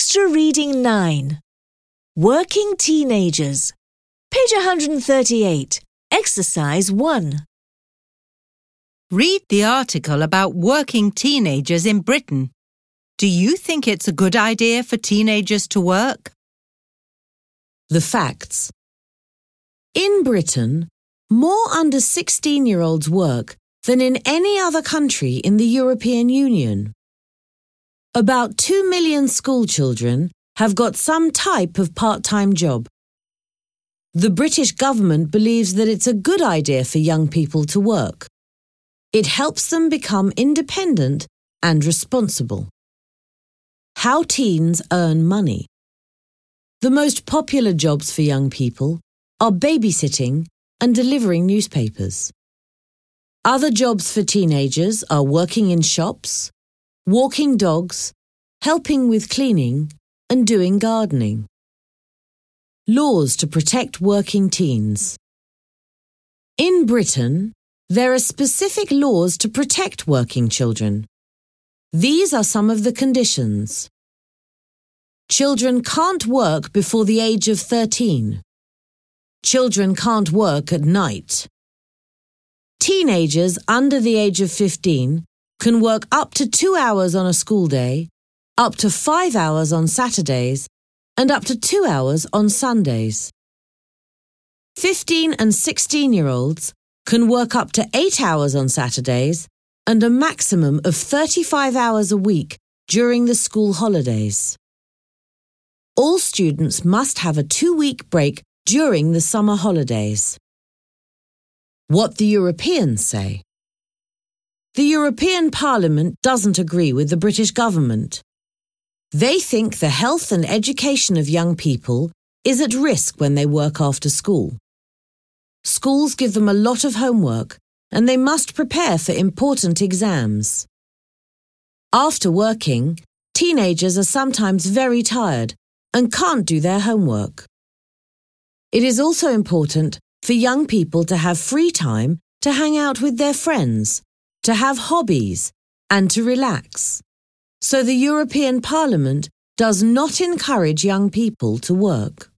Extra Reading 9. Working Teenagers. Page 138. Exercise 1. Read the article about working teenagers in Britain. Do you think it's a good idea for teenagers to work? The facts. In Britain, more under 16-year-olds work than in any other country in the European Union. About 2 million schoolchildren have got some type of part-time job. The British government believes that it's a good idea for young people to work. It helps them become independent and responsible. How teens earn money. The most popular jobs for young people are babysitting and delivering newspapers. Other jobs for teenagers are working in shops, walking dogs, helping with cleaning, and doing gardening. Laws to protect working teens. In Britain, there are specific laws to protect working children. These are some of the conditions. Children can't work before the age of 13. Children can't work at night. Teenagers under the age of 15 can work up to 2 hours on a school day, up to 5 hours on Saturdays, and up to 2 hours on Sundays. 15 and 16-year-olds can work up to 8 hours on Saturdays and a maximum of 35 hours a week during the school holidays. All students must have a 2-week break during the summer holidays. What the Europeans say. The European Parliament doesn't agree with the British government. They think the health and education of young people is at risk when they work after school. Schools give them a lot of homework and they must prepare for important exams. After working, teenagers are sometimes very tired and can't do their homework. It is also important for young people to have free time to hang out with their friends, to have hobbies, and to relax. So the European Parliament does not encourage young people to work.